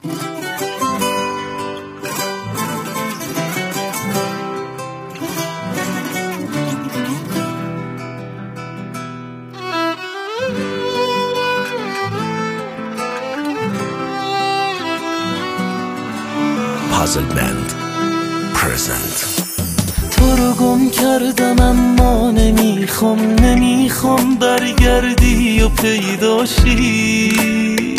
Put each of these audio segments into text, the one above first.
Puzzle Band Present. تو رو گم کردم اما نمیخوام برگردی و پیداشی.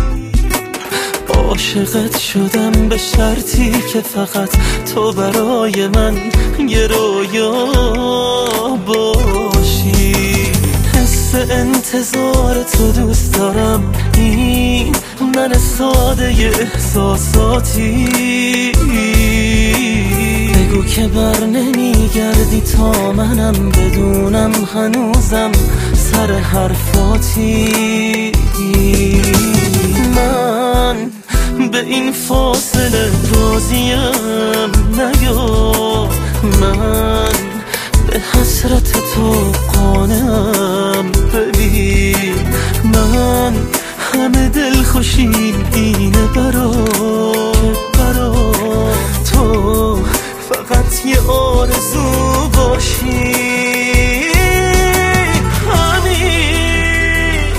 عاشقت شدم به شرطی که فقط تو برای من یه رویا باشی. حس انتظار تو دوست دارم، این من ساده احساساتی. بگو که بر نمیگردی تا منم بدونم هنوزم سر حرفاتی. من به این فاصله راضیم، نیا من به حسرت تو قانعم. ببین من همه دلخوشیم اینه برا تو فقط یه آرزو باشی. همین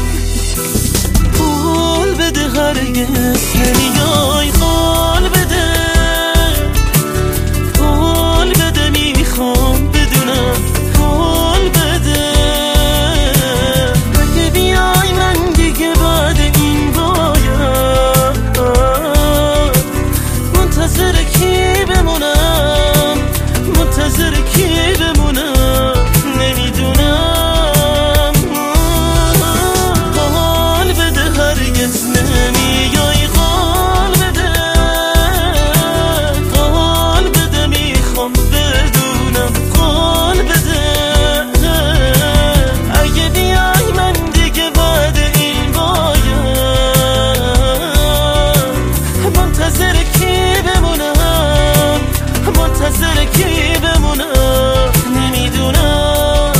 قول بده هرگز نمیای، قول بده میخوام بدونم، قول بده اگه بیای من دیگه بعد این باید منتظر کی بمونم، منتظر کی بمونم نمیدونم. قول بده هرگز نمیای، قول بده میخوام بدونم، قول بده اگه بیای من دیگه بعد این باید منتظر کی بمونم، منتظر کی بمونم نمیدونم.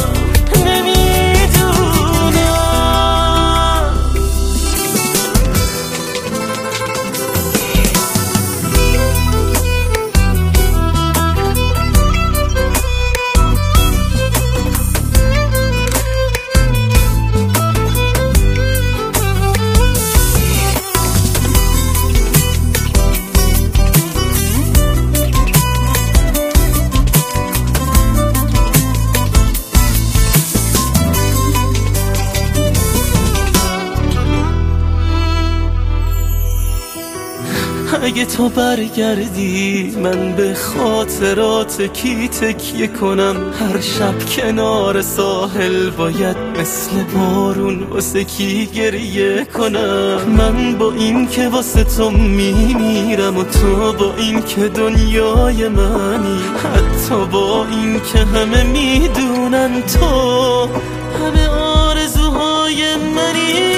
اگه تو برگردی من به خاطرات کی تکیه کنم؟ هر شب کنار ساحل باید مثل بارون واسه کی گریه کنم؟ من با این که واسه تو میمیرم و تو با این که دنیای منی، حتی با این که همه میدونن تو همه آرزوهای منی.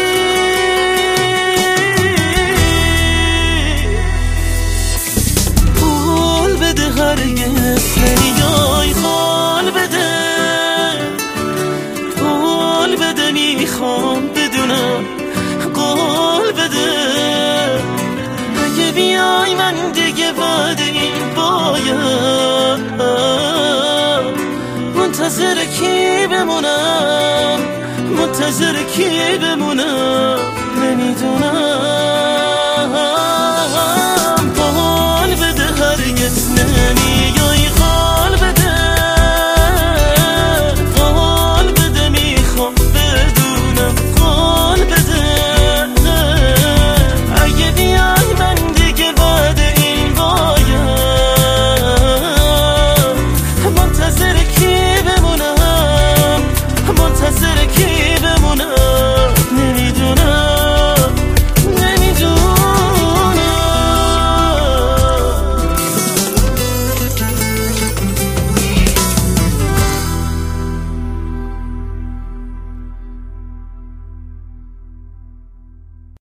هرگز نمیای، قول بده میخوام بدونم، قول بده اگه بیای من دیگه بعد این باید منتظر کی بمونم، منتظر کی بمونم نمیدونم. قول بده هرگز نمیای، قول بده میخوام بدونم، قول بده اگه بیای من دیگه بعد این باید منتظر کی بمونم، منتظر کی بمونم.